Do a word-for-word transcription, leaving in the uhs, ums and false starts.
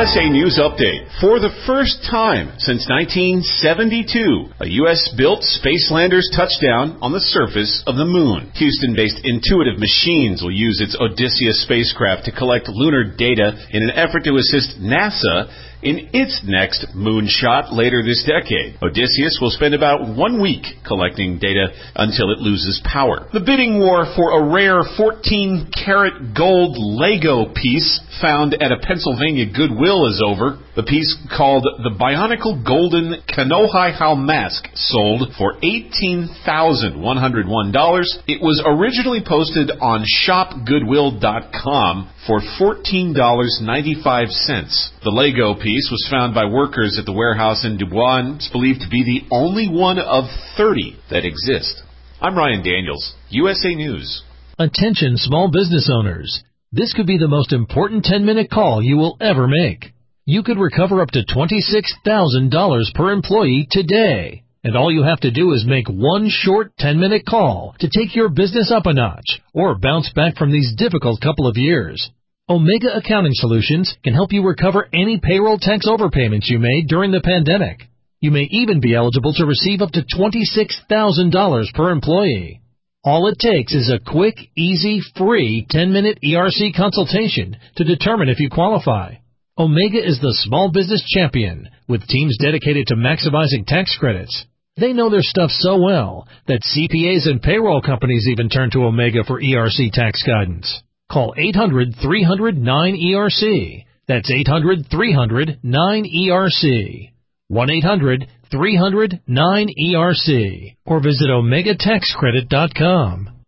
S A News Update. For the first time since nineteen seventy-two, a U S-built Spacelander's touchdown on the surface of the moon. Houston-based Intuitive Machines will use its Odysseus spacecraft to collect lunar data in an effort to assist NASA in its next moonshot later this decade. Odysseus will spend about one week collecting data until it loses power. The bidding war for a rare fourteen karat gold Lego piece found at a Pennsylvania Goodwill is over. The piece, called the Bionicle Golden Kanohai Mask, sold for eighteen thousand one hundred one dollars. It was originally posted on shop goodwill dot com for fourteen dollars and ninety-five cents. The Lego piece was found by workers at the warehouse in Dubois and is believed to be the only one of thirty that exist. I'm Ryan Daniels, U S A News. Attention small business owners. This could be the most important ten-minute call you will ever make. You could recover up to twenty-six thousand dollars per employee today. And all you have to do is make one short ten-minute call to take your business up a notch or bounce back from these difficult couple of years. Omega Accounting Solutions can help you recover any payroll tax overpayments you made during the pandemic. You may even be eligible to receive up to twenty-six thousand dollars per employee. All it takes is a quick, easy, free ten-minute E R C consultation to determine if you qualify. Omega is the small business champion with teams dedicated to maximizing tax credits. They know their stuff so well that C P As and payroll companies even turn to Omega for E R C tax guidance. Call eight hundred, three hundred, nine E R C. That's eight hundred, three hundred, nine E R C. one eight hundred, three hundred, nine E R C. Or visit omega tax credit dot com.